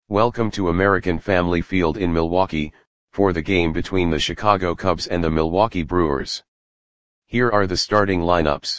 Welcome to American Family Field in Milwaukee, for the game between the Chicago Cubs and the Milwaukee Brewers. Here are the starting lineups.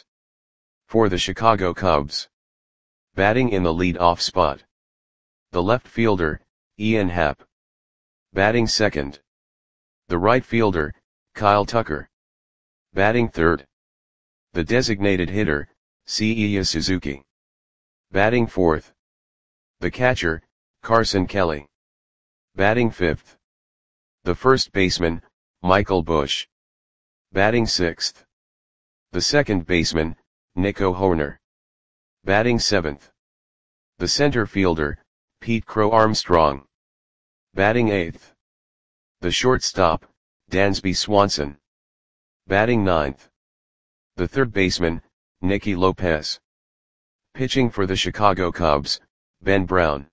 For the Chicago Cubs. Batting in the lead-off spot. The left fielder, Ian Happ. Batting second. The right fielder, Kyle Tucker. Batting third. The designated hitter, Seiya Suzuki. Batting fourth. The catcher, Carson Kelly. Batting fifth. The first baseman, Michael Busch. Batting sixth. The second baseman, Nico Hoerner. Batting seventh. The center fielder, Pete Crow Armstrong. Batting eighth. The shortstop, Dansby Swanson. Batting ninth. The third baseman, Nicky Lopez. Pitching for the Chicago Cubs, Ben Brown.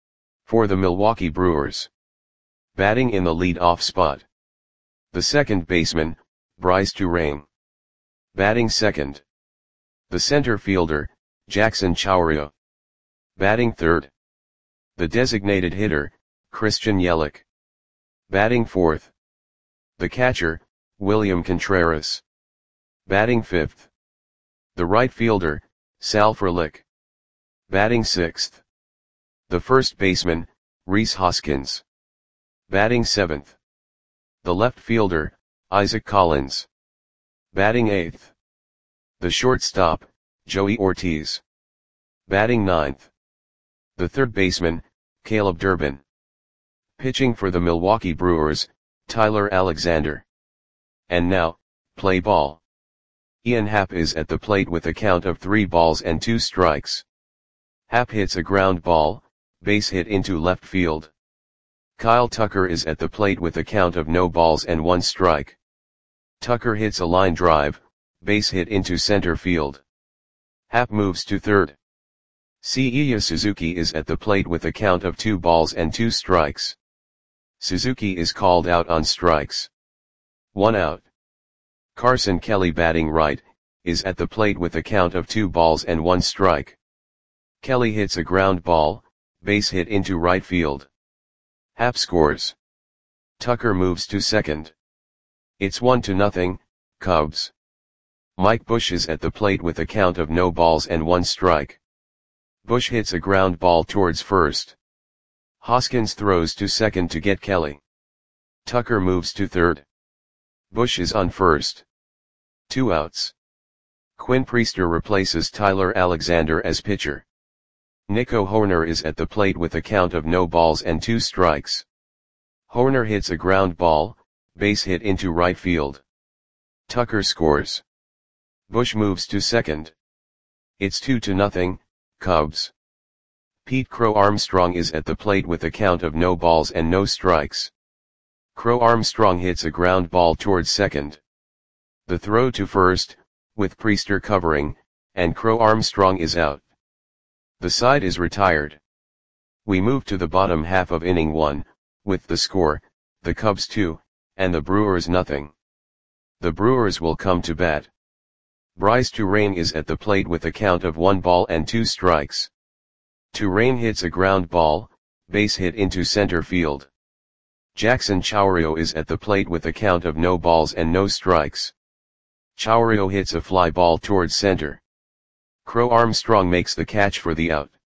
For the Milwaukee Brewers. Batting in the lead-off spot. The second baseman, Brice Turang. Batting second. The center fielder, Jackson Chourio. Batting third. The designated hitter, Christian Yelich. Batting fourth. The catcher, William Contreras. Batting fifth. The right fielder, Sal Frelick. Batting sixth. The first baseman, Rhys Hoskins. Batting seventh. The left fielder, Isaac Collins. Batting eighth. The shortstop, Joey Ortiz. Batting ninth. The third baseman, Caleb Durbin. Pitching for the Milwaukee Brewers, Tyler Alexander. And now, play ball. Ian Happ is at the plate with a count of 3 balls and 2 strikes. Happ hits a ground ball, base hit into left field. Kyle Tucker is at the plate with a count of no balls and 1 strike. Tucker hits a line drive, base hit into center field. Happ moves to third. Seiya Suzuki is at the plate with a count of 2 balls and 2 strikes. Suzuki is called out on strikes. 1 out. Carson Kelly, batting right, is at the plate with a count of 2 balls and 1 strike. Kelly hits a ground ball, base hit into right field. Happ scores. Tucker moves to second. It's 1-0, Cubs. Mike Busch is at the plate with a count of no balls and 1 strike. Busch hits a ground ball towards first. Hoskins throws to second to get Kelly. Tucker moves to third. Busch is on first. 2 outs. Quinn Priester replaces Tyler Alexander as pitcher. Nico Hoerner is at the plate with a count of no balls and 2 strikes. Hoerner hits a ground ball, base hit into right field. Tucker scores. Busch moves to second. It's 2-0, Cubs. Pete Crow Armstrong is at the plate with a count of no balls and no strikes. Crow Armstrong hits a ground ball towards second. The throw to first, with Priester covering, and Crow Armstrong is out. The side is retired. We move to the bottom half of inning 1, with the score, the Cubs 2, and the Brewers 0. The Brewers will come to bat. Brice Turang is at the plate with a count of 1 ball and 2 strikes. Turang hits a ground ball, base hit into center field. Jackson Chourio is at the plate with a count of no balls and no strikes. Chourio hits a fly ball towards center. Crow Armstrong makes the catch for the out.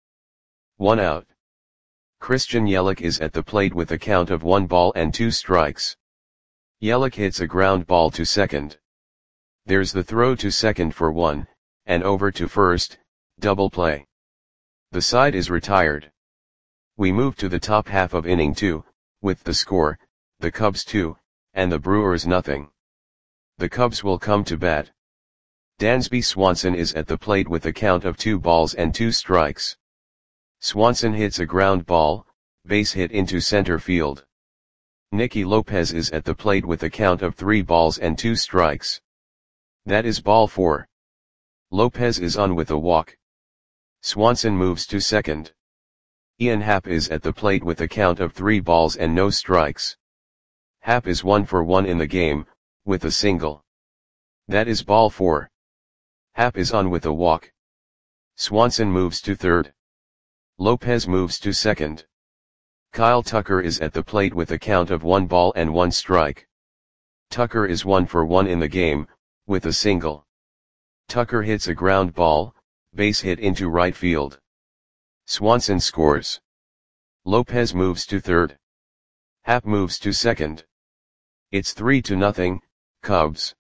1 out. Christian Yelich is at the plate with a count of 1 ball and 2 strikes. Yelich hits a ground ball to second. There's the throw to second for 1, and over to first, double play. The side is retired. We move to the top half of inning 2, with the score, the Cubs 2, and the Brewers 0. The Cubs will come to bat. Dansby Swanson is at the plate with a count of 2 balls and 2 strikes. Swanson hits a ground ball, base hit into center field. Nicky Lopez is at the plate with a count of 3 balls and 2 strikes. That is ball 4. Lopez is on with a walk. Swanson moves to second. Ian Happ is at the plate with a count of 3 balls and no strikes. Happ is 1 for 1 in the game, with a single. That is ball 4. Happ is on with a walk. Swanson moves to third. Lopez moves to second. Kyle Tucker is at the plate with a count of 1 ball and 1 strike. Tucker is 1 for 1 in the game, with a single. Tucker hits a ground ball, base hit into right field. Swanson scores. Lopez moves to third. Happ moves to second. It's 3-0, Cubs.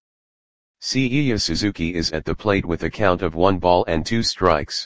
Seiya Suzuki is at the plate with a count of 1 ball and 2 strikes.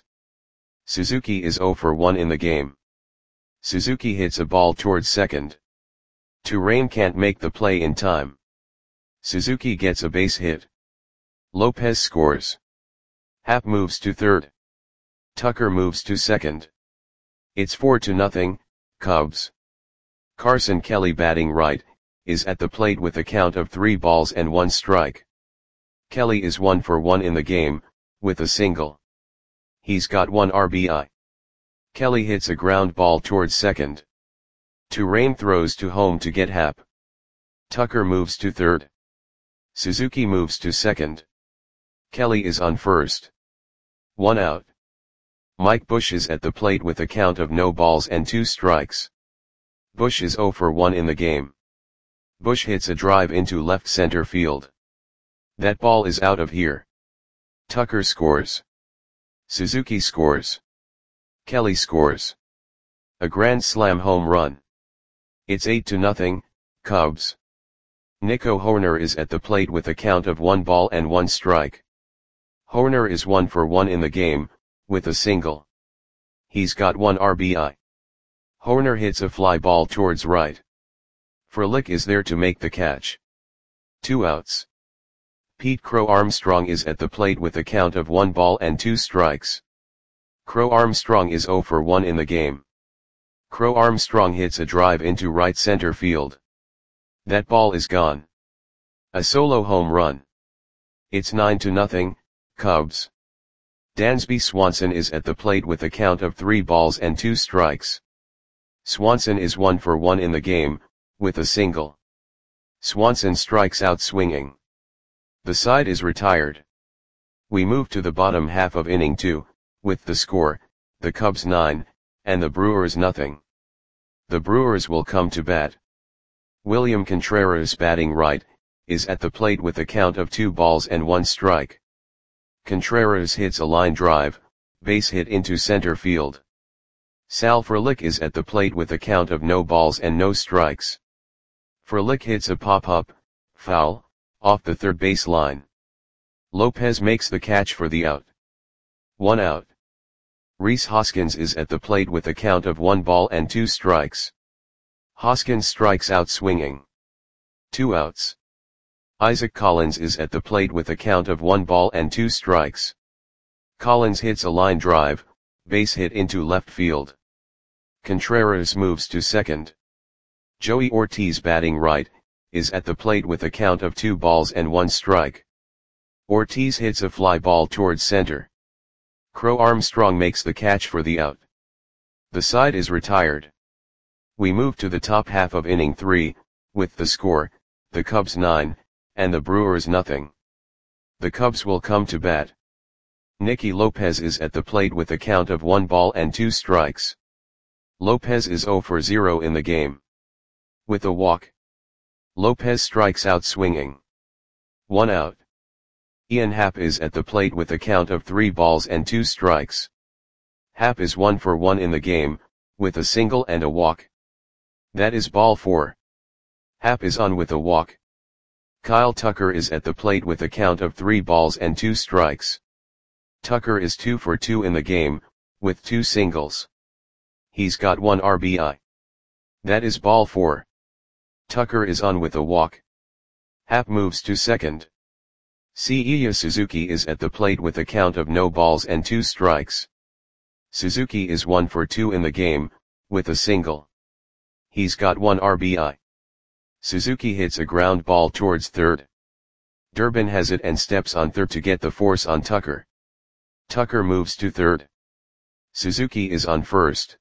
Suzuki is 0 for 1 in the game. Suzuki hits a ball towards second. Turane can't make the play in time. Suzuki gets a base hit. Lopez scores. Happ moves to third. Tucker moves to second. It's 4-0, Cubs. Carson Kelly batting right, is at the plate with a count of 3 balls and 1 strike. Kelly is 1 for 1 in the game, with a single. He's got 1 RBI. Kelly hits a ground ball towards second. Turane throws to home to get Happ. Tucker moves to third. Suzuki moves to second. Kelly is on first. 1 out. Mike Bush is at the plate with a count of no balls and 2 strikes. Bush is 0 for 1 in the game. Bush hits a drive into left center field. That ball is out of here. Tucker scores. Suzuki scores. Kelly scores. A grand slam home run. It's 8-0, Cubs. Nico Hoerner is at the plate with a count of 1 ball and 1 strike. Hoerner is 1 for 1 in the game, with a single. He's got 1 RBI. Hoerner hits a fly ball towards right. Frelick is there to make the catch. 2 outs. Pete Crow Armstrong is at the plate with a count of 1 ball and 2 strikes. Crow Armstrong is 0 for 1 in the game. Crow Armstrong hits a drive into right center field. That ball is gone. A solo home run. It's 9-0, Cubs. Dansby Swanson is at the plate with a count of 3 balls and 2 strikes. Swanson is 1 for 1 in the game, with a single. Swanson strikes out swinging. The side is retired. We move to the bottom half of inning 2, with the score, the Cubs 9, and the Brewers nothing. The Brewers will come to bat. William Contreras batting right, is at the plate with a count of 2 balls and 1 strike. Contreras hits a line drive, base hit into center field. Sal Frelick is at the plate with a count of no balls and no strikes. Frelick hits a pop-up, foul, off the third base line. Lopez makes the catch for the out. 1 out. Rhys Hoskins is at the plate with a count of 1 ball and 2 strikes. Hoskins strikes out swinging. 2 outs. Isaac Collins is at the plate with a count of 1 ball and 2 strikes. Collins hits a line drive, base hit into left field. Contreras moves to second. Joey Ortiz batting right, is at the plate with a count of 2 balls and 1 strike. Ortiz hits a fly ball towards center. Crow Armstrong makes the catch for the out. The side is retired. We move to the top half of inning 3, with the score, the Cubs 9, and the Brewers nothing. The Cubs will come to bat. Nicky Lopez is at the plate with a count of 1 ball and 2 strikes. Lopez is 0 for 0 in the game. With a walk. Lopez strikes out swinging. 1 out. Ian Happ is at the plate with a count of 3 balls and 2 strikes. Happ is 1 for 1 in the game, with a single and a walk. That is ball 4. Happ is on with a walk. Kyle Tucker is at the plate with a count of 3 balls and 2 strikes. Tucker is 2 for 2 in the game, with 2 singles. He's got 1 RBI. That is ball 4. Tucker is on with a walk. Happ moves to second. Seiya Suzuki is at the plate with a count of no balls and 2 strikes. Suzuki is 1 for 2 in the game, with a single. He's got 1 RBI. Suzuki hits a ground ball towards third. Durbin has it and steps on third to get the force on Tucker. Tucker moves to third. Suzuki is on first.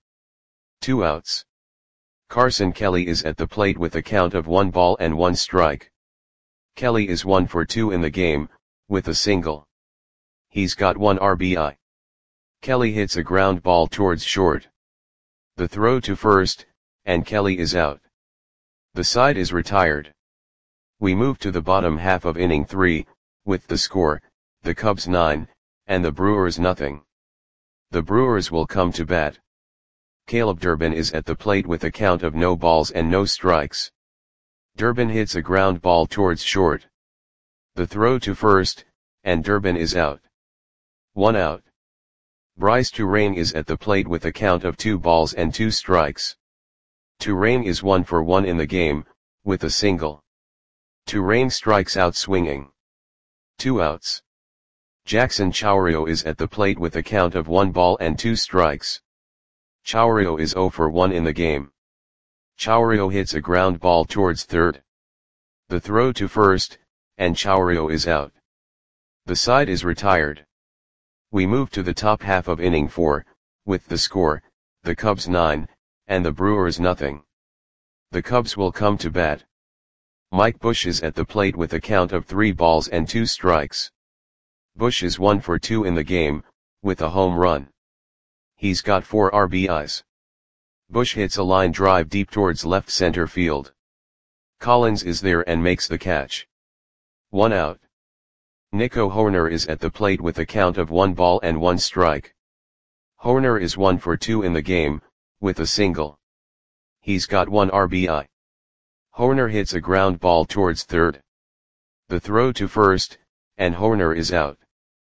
2 outs. Carson Kelly is at the plate with a count of 1 ball and 1 strike. Kelly is 1 for 2 in the game, with a single. He's got 1 RBI. Kelly hits a ground ball towards short. The throw to first, and Kelly is out. The side is retired. We move to the bottom half of inning 3, with the score, the Cubs 9, and the Brewers nothing. The Brewers will come to bat. Caleb Durbin is at the plate with a count of no balls and no strikes. Durbin hits a ground ball towards short. The throw to first, and Durbin is out. 1 out. Bryce Turang is at the plate with a count of 2 balls and 2 strikes. Turang is 1 for 1 in the game, with a single. Turang strikes out swinging. 2 outs. Jackson Chourio is at the plate with a count of 1 ball and 2 strikes. Chourio is 0 for 1 in the game. Chourio hits a ground ball towards third. The throw to first, and Chourio is out. The side is retired. We move to the top half of inning 4, with the score, the Cubs 9, and the Brewers nothing. The Cubs will come to bat. Mike Bush is at the plate with a count of 3 balls and 2 strikes. Bush is 1 for 2 in the game, with a home run. He's got 4 RBIs. Bush hits a line drive deep towards left center field. Collins is there and makes the catch. 1 out. Nico Hoerner is at the plate with a count of 1 ball and 1 strike. Hoerner is 1 for 2 in the game, with a single. He's got 1 RBI. Hoerner hits a ground ball towards third. The throw to first, and Hoerner is out.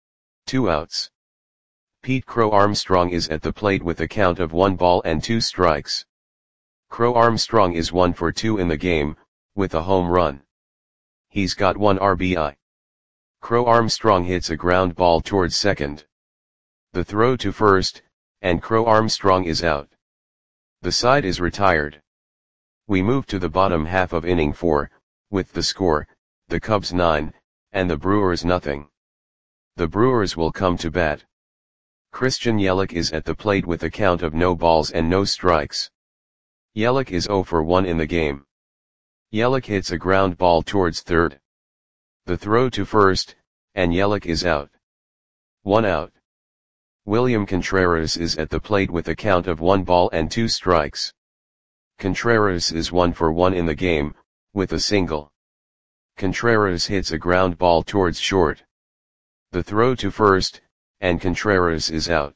2 outs. Pete Crow Armstrong is at the plate with a count of 1 ball and 2 strikes. Crow Armstrong is 1 for 2 in the game, with a home run. He's got 1 RBI. Crow Armstrong hits a ground ball towards second. The throw to first, and Crow Armstrong is out. The side is retired. We move to the bottom half of inning 4, with the score, the Cubs 9, and the Brewers nothing. The Brewers will come to bat. Christian Yelich is at the plate with a count of no balls and no strikes. Yelich is 0 for 1 in the game. Yelich hits a ground ball towards third. The throw to first, and Yelich is out. 1 out. William Contreras is at the plate with a count of 1 ball and 2 strikes. Contreras is 1 for 1 in the game, with a single. Contreras hits a ground ball towards short. The throw to first, and Contreras is out.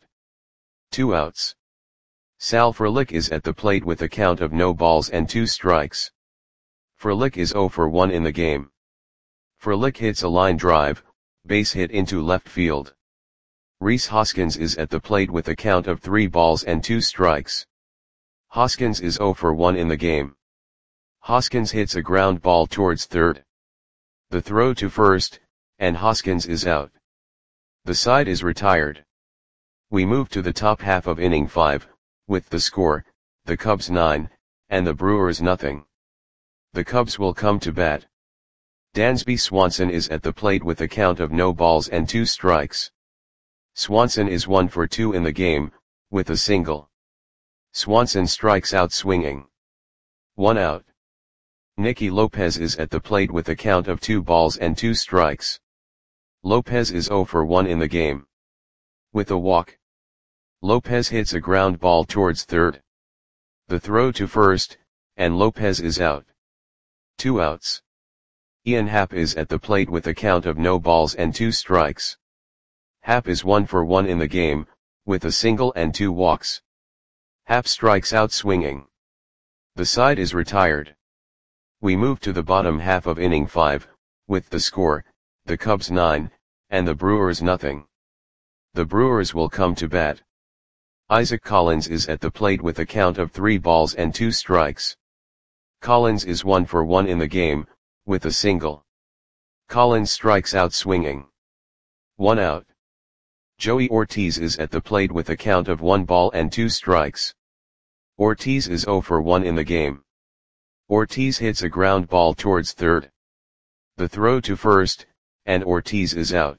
2 outs. Sal Frelick is at the plate with a count of no balls and 2 strikes. Frelick is 0 for 1 in the game. Frelick hits a line drive, base hit into left field. Rhys Hoskins is at the plate with a count of 3 balls and 2 strikes. Hoskins is 0 for 1 in the game. Hoskins hits a ground ball towards third. The throw to first, and Hoskins is out. The side is retired. We move to the top half of inning 5, with the score, the Cubs 9, and the Brewers nothing. The Cubs will come to bat. Dansby Swanson is at the plate with a count of no balls and 2 strikes. Swanson is 1 for 2 in the game, with a single. Swanson strikes out swinging. 1 out. Nicky Lopez is at the plate with a count of 2 balls and 2 strikes. Lopez is 0 for 1 in the game. With a walk. Lopez hits a ground ball towards third. The throw to first, and Lopez is out. 2 outs. Ian Happ is at the plate with a count of no balls and 2 strikes. Happ is 1 for 1 in the game, with a single and 2 walks. Happ strikes out swinging. The side is retired. We move to the bottom half of inning 5, with the score, the Cubs 9, and the Brewers nothing. The Brewers will come to bat. Isaac Collins is at the plate with a count of 3 balls and 2 strikes. Collins is 1 for 1 in the game, with a single. Collins strikes out swinging. 1 out. Joey Ortiz is at the plate with a count of 1 ball and 2 strikes. Ortiz is 0 for 1 in the game. Ortiz hits a ground ball towards third. The throw to first, and Ortiz is out.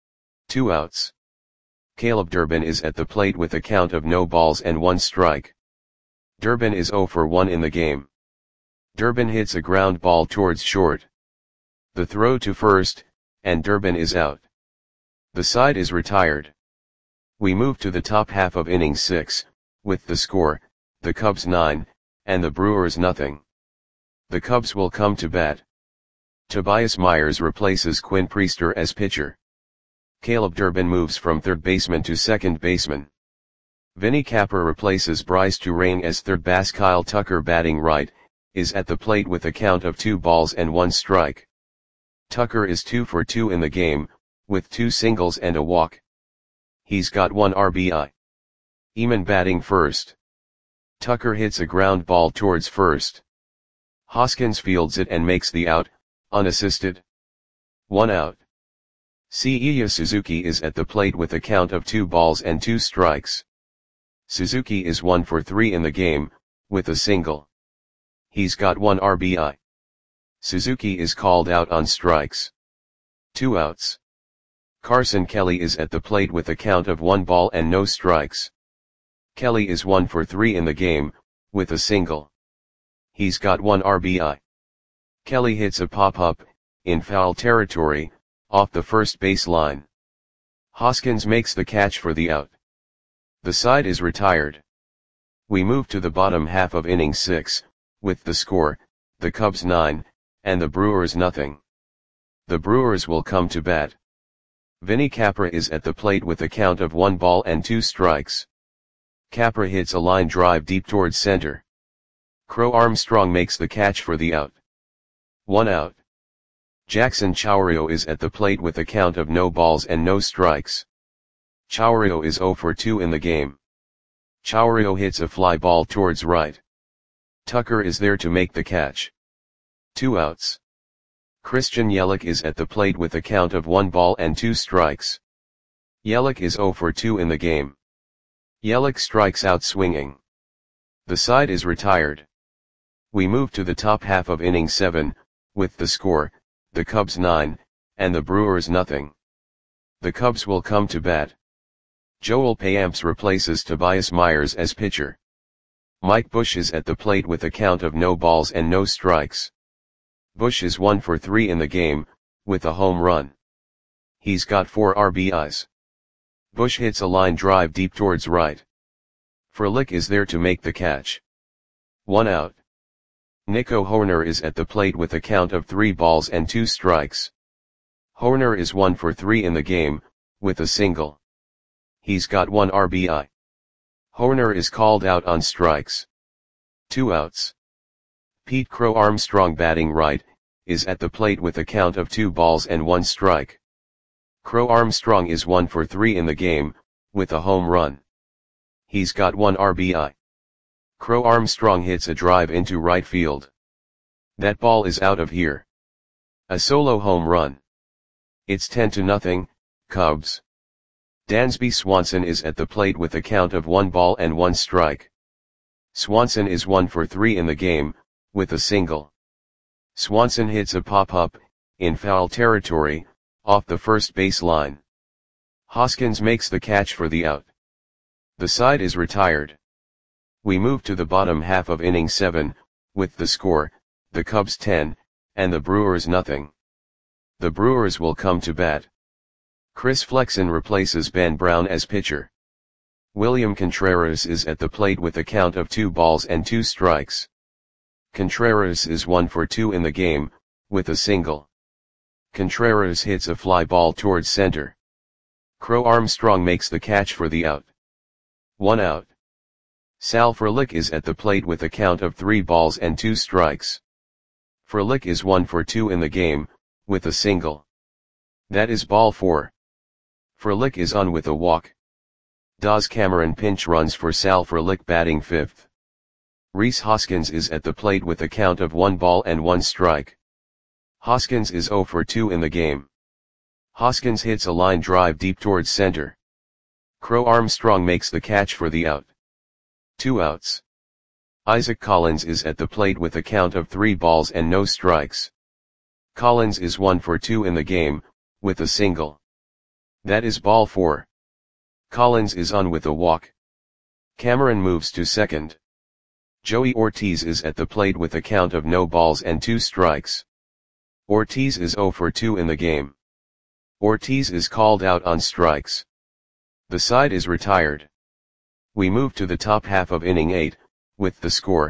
2 outs. Caleb Durbin is at the plate with a count of no balls and 1 strike. Durbin is 0 for 1 in the game. Durbin hits a ground ball towards short. The throw to first, and Durbin is out. The side is retired. We move to the top half of inning 6, with the score, the Cubs 9, and the Brewers nothing. The Cubs will come to bat. Tobias Myers replaces Quinn Priester as pitcher. Caleb Durbin moves from third baseman to second baseman. Vinny Capra replaces Bryce Turang as third base. Kyle Tucker, batting right, is at the plate with a count of 2 balls and 1 strike. Tucker is 2 for 2 in the game, with 2 singles and a walk. He's got 1 RBI. Eamon batting first. Tucker hits a ground ball towards first. Hoskins fields it and makes the out, unassisted. 1 out. Seiya Suzuki is at the plate with a count of 2 balls and 2 strikes. Suzuki is 1 for 3 in the game, with a single. He's got 1 RBI. Suzuki is called out on strikes. 2 outs. Carson Kelly is at the plate with a count of 1 ball and no strikes. Kelly is 1 for 3 in the game, with a single. He's got 1 RBI. Kelly hits a pop-up, in foul territory, off the first base line. Hoskins makes the catch for the out. The side is retired. We move to the bottom half of inning 6, with the score, the Cubs 9, and the Brewers nothing. The Brewers will come to bat. Vinny Capra is at the plate with a count of 1 ball and 2 strikes. Capra hits a line drive deep towards center. Crow Armstrong makes the catch for the out. 1 out. Jackson Chourio is at the plate with a count of no balls and no strikes. Chourio is 0 for 2 in the game. Chourio hits a fly ball towards right. Tucker is there to make the catch. 2 outs. Christian Yelich is at the plate with a count of 1 ball and 2 strikes. Yelich is 0 for 2 in the game. Yelich strikes out swinging. The side is retired. We move to the top half of inning 7, with the score, the Cubs 9, and the Brewers nothing. The Cubs will come to bat. Joel Payamps replaces Tobias Myers as pitcher. Mike Bush is at the plate with a count of no balls and no strikes. Bush is 1 for 3 in the game, with a home run. He's got 4 RBIs. Bush hits a line drive deep towards right. Frelick is there to make the catch. 1 out. Nico Hoerner is at the plate with a count of 3 balls and 2 strikes. Hoerner is 1 for 3 in the game, with a single. He's got 1 RBI. Hoerner is called out on strikes. 2 outs. Pete Crow Armstrong, batting right, is at the plate with a count of 2 balls and 1 strike. Crow Armstrong is 1 for 3 in the game, with a home run. He's got 1 RBI. Crow Armstrong hits a drive into right field. That ball is out of here. A solo home run. It's 10-0, Cubs. Dansby Swanson is at the plate with a count of 1 ball and 1 strike. Swanson is 1 for 3 in the game, with a single. Swanson hits a pop-up, in foul territory, off the first base line. Hoskins makes the catch for the out. The side is retired. We move to the bottom half of inning 7, with the score, the Cubs 10, and the Brewers nothing. The Brewers will come to bat. Chris Flexen replaces Ben Brown as pitcher. William Contreras is at the plate with a count of 2 balls and 2 strikes. Contreras is 1 for 2 in the game, with a single. Contreras hits a fly ball towards center. Crow Armstrong makes the catch for the out. 1 out. Sal Frelick is at the plate with a count of 3 balls and 2 strikes. Frelick is 1 for 2 in the game, with a single. That is ball 4. Frelick is on with a walk. Daz Cameron pinch runs for Sal Frelick, batting 5th. Rhys Hoskins is at the plate with a count of 1 ball and 1 strike. Hoskins is 0 for 2 in the game. Hoskins hits a line drive deep towards center. Crow Armstrong makes the catch for the out. 2 outs. Isaac Collins is at the plate with a count of 3 balls and no strikes. Collins is 1 for 2 in the game, with a single. That is ball 4. Collins is on with a walk. Cameron moves to second. Joey Ortiz is at the plate with a count of no balls and 2 strikes. Ortiz is 0 for 2 in the game. Ortiz is called out on strikes. The side is retired. We move to the top half of inning 8, with the score,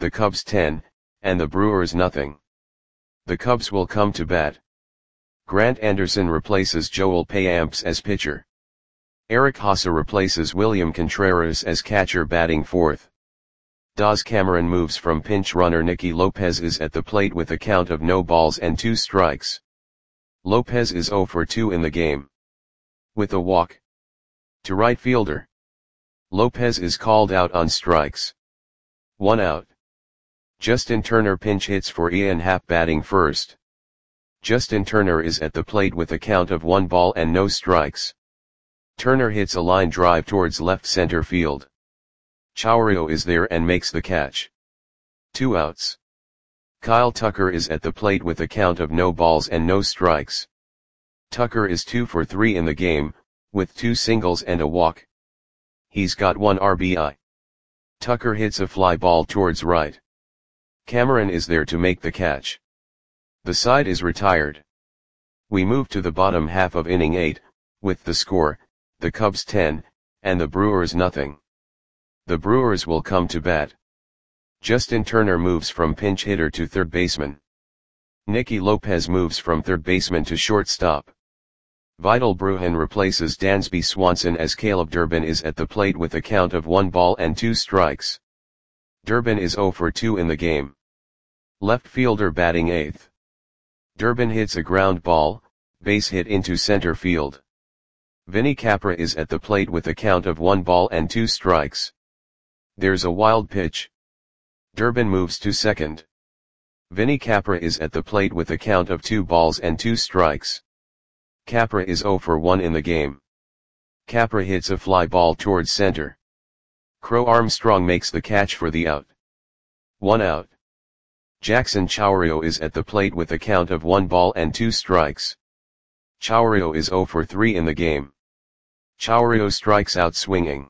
the Cubs 10, and the Brewers nothing. The Cubs will come to bat. Grant Anderson replaces Joel Payamps as pitcher. Eric Haase replaces William Contreras as catcher batting fourth. Daz Cameron moves from pinch runner. Nicky Lopez is at the plate with a count of no balls and 2 strikes. Lopez is 0 for 2 in the game. With a walk. To right fielder. Lopez is called out on strikes. 1 out. Justin Turner pinch hits for Ian Happ batting first. Justin Turner is at the plate with a count of 1 ball and no strikes. Turner hits a line drive towards left center field. Chourio is there and makes the catch. 2 outs. Kyle Tucker is at the plate with a count of no balls and no strikes. Tucker is 2 for 3 in the game, with 2 singles and a walk. He's got 1 RBI. Tucker hits a fly ball towards right. Cameron is there to make the catch. The side is retired. We move to the bottom half of inning 8, with the score, the Cubs 10, and the Brewers nothing. The Brewers will come to bat. Justin Turner moves from pinch hitter to third baseman. Nicky Lopez moves from third baseman to shortstop. Vidal Brujan replaces Dansby Swanson as Caleb Durbin is at the plate with a count of 1 ball and 2 strikes. Durbin is 0 for 2 in the game. Left fielder batting 8th. Durbin hits a ground ball, base hit into center field. Vinny Capra is at the plate with a count of 1 ball and 2 strikes. There's a wild pitch. Durbin moves to second. Vinny Capra is at the plate with a count of 2 balls and 2 strikes. Capra is 0 for 1 in the game. Capra hits a fly ball towards center. Crow Armstrong makes the catch for the out. 1 out. Jackson Chourio is at the plate with a count of 1 ball and 2 strikes. Chourio is 0 for 3 in the game. Chourio strikes out swinging.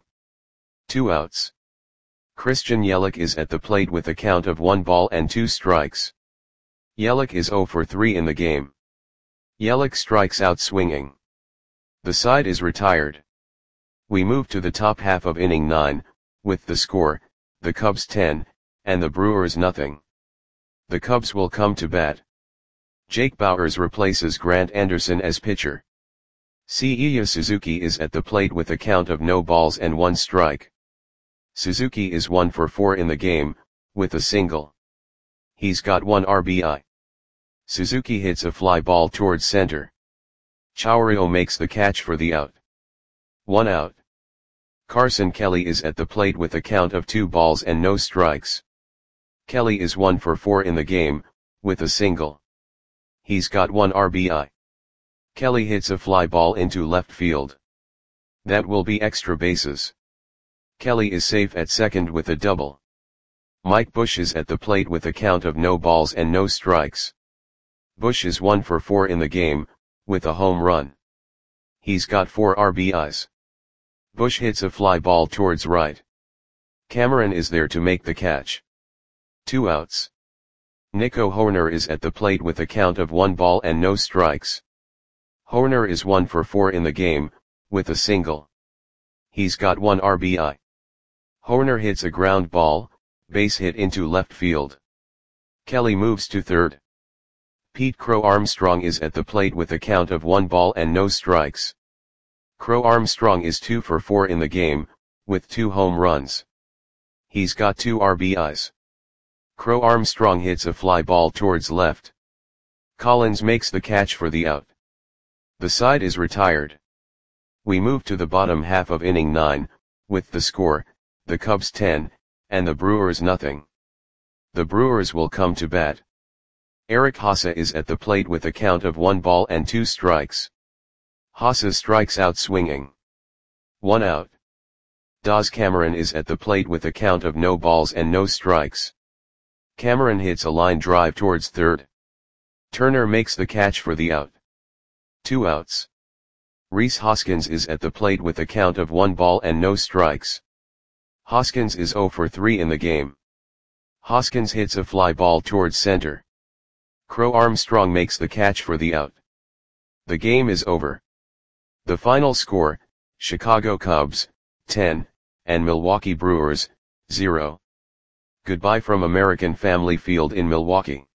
2 outs. Christian Yelich is at the plate with a count of 1 ball and 2 strikes. Yelich is 0 for 3 in the game. Yelich strikes out swinging. The side is retired. We move to the top half of inning 9, with the score, the Cubs 10, and the Brewers nothing. The Cubs will come to bat. Jake Bauers replaces Grant Anderson as pitcher. Seiya Suzuki is at the plate with a count of no balls and 1 strike. Suzuki is 1 for 4 in the game, with a single. He's got 1 RBI. Suzuki hits a fly ball towards center. Chourio makes the catch for the out. 1 out. Carson Kelly is at the plate with a count of 2 balls and no strikes. Kelly is 1 for 4 in the game, with a single. He's got 1 RBI. Kelly hits a fly ball into left field. That will be extra bases. Kelly is safe at second with a double. Mike Bush is at the plate with a count of no balls and no strikes. Bush is 1 for 4 in the game, with a home run. He's got 4 RBIs. Bush hits a fly ball towards right. Cameron is there to make the catch. 2 outs. Nico Hoerner is at the plate with a count of 1 ball and no strikes. Hoerner is 1 for 4 in the game, with a single. He's got 1 RBI. Hoerner hits a ground ball, base hit into left field. Kelly moves to third. Pete Crow Armstrong is at the plate with a count of 1 ball and no strikes. Crow Armstrong is 2 for 4 in the game, with 2 home runs. He's got 2 RBIs. Crow Armstrong hits a fly ball towards left. Collins makes the catch for the out. The side is retired. We move to the bottom half of inning 9, with the score, the Cubs 10, and the Brewers nothing. The Brewers will come to bat. Eric Haase is at the plate with a count of 1 ball and 2 strikes. Haase strikes out swinging. 1 out. Daz Cameron is at the plate with a count of no balls and no strikes. Cameron hits a line drive towards third. Turner makes the catch for the out. 2 outs. Rhys Hoskins is at the plate with a count of 1 ball and no strikes. Hoskins is 0 for 3 in the game. Hoskins hits a fly ball towards center. Crow Armstrong makes the catch for the out. The game is over. The final score, Chicago Cubs, 10, and Milwaukee Brewers, 0. Goodbye from American Family Field in Milwaukee.